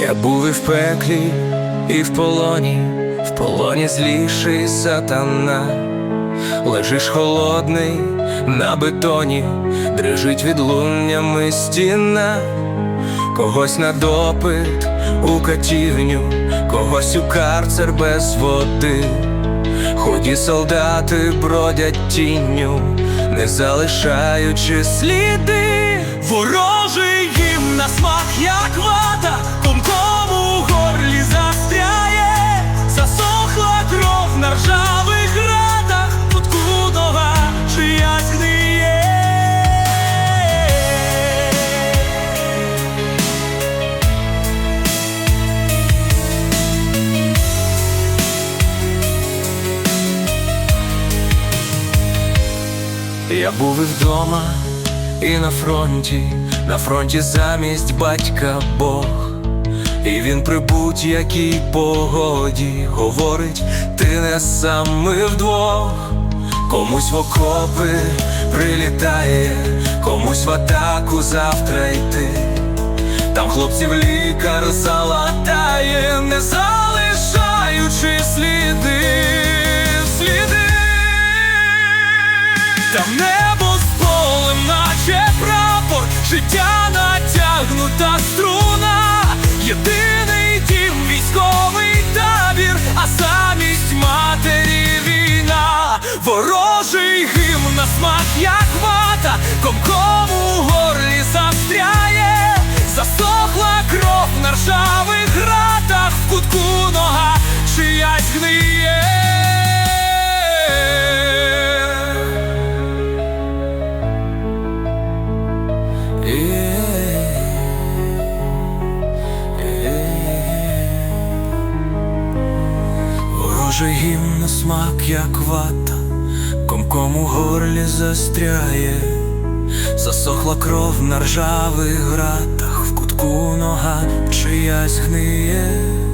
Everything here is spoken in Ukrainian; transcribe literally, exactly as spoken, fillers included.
Я був і в пеклі, і в полоні, в полоні зліший сатана. Лежиш холодний на бетоні, дрижить відлуннями стіна. Когось на допит у катівню, когось у карцер без води. Худі солдати бродять тінню, не залишаючи сліди. Ворожий гімн на смак, як вата, комком у горлі застряє. Засохла кров на ржавих градах, в кутку нога чиясь гниє. Я був і вдома, і на фронті, на фронті замість батька Бог. І він при будь-якій погоді говорить: ти не сам, ми вдвох. Комусь в окопи прилітає, комусь в атаку завтра йти. Там хлопців лікар залатає, не залишаючи сліди, сліди. Там небо з полем, наче прапор, життя натягнута струна. Єдиний дім — військовий табір, а замість матері війна. Ворожий гімн на смак, як вата, комком у горлі застряє. Засохла кров на ржавих гратах, в кутку нога чиясь гниє. Ворожий гімн на смак, як вата, комком у горлі застряє. Засохла кров на ржавих гратах, в кутку нога чиясь гниє.